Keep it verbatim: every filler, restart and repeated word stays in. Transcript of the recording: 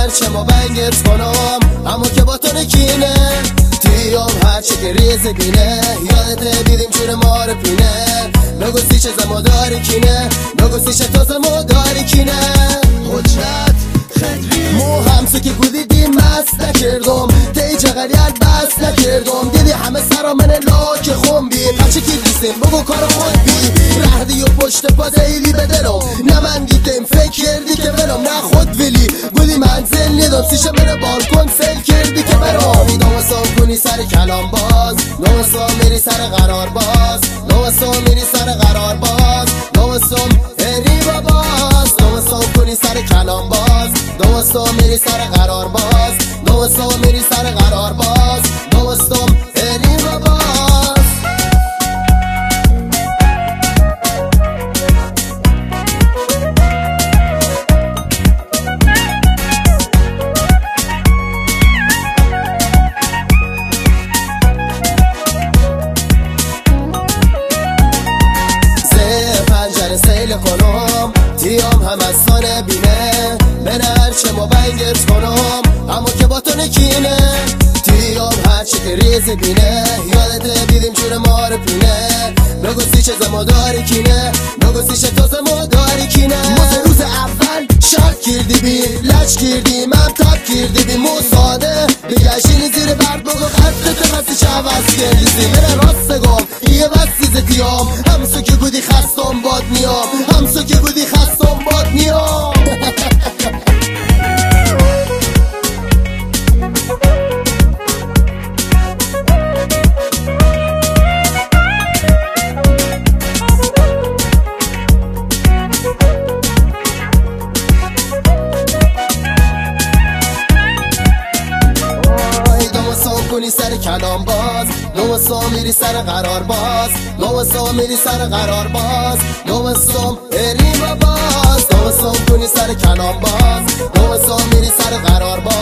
هرچه ما بنگت کنم اما که با تو نکینه تیام هرچه که ریز بینه یادت دیدیم چون ما رو پینه بگو سی چه زما داری کینه بگو سی چه تو زما داری کینه حجت مو همسو که گودیدی مست نکردم تی جغریت بست نکردم دیدی همه سرا من لاک خون بی پچه کی دیستیم بگو کار خود بی رهدی و پشت پا دیلی بدلم نه من دیدم فکر کردی که برم نه خود ولی گودی منزل نیدم سیشه من بالکن فیل کردی که برم نوسا کنی سر کلام باز نوسا میری سر قرار باز نوسا میری سر قرار باز نوسا اری باز نوسا کنی سر کلام باز نوسا میری سر قرار باز نوسا میری سر قرار باز نوسا اری باز سیل کنم تیام هم از سانه بینه من هرچه ما بنگت کنم اما که با تو نکینه تیام هرچه که ریز بینه یادت دیدیم چون ما رو پینه بگو سی چه زما داری کینه بگو سی چه تو زما داری کینه موز روز اول شک کردی بی لچ کردی من تب کردی بی مو ساده بگشینی زیر برد بگو خطت بسی چه عوض کردی زی من راست گم یه بسی زتیام همسو که بودی خستم باد میام همسو که بودی خستم باد میام کنی سر کلام باز نوسا میری سر قرار باز نوسا میری سر قرار باز نوسا اری باز نوسا کنی سر کلام باز نوسا میری سر قرار باز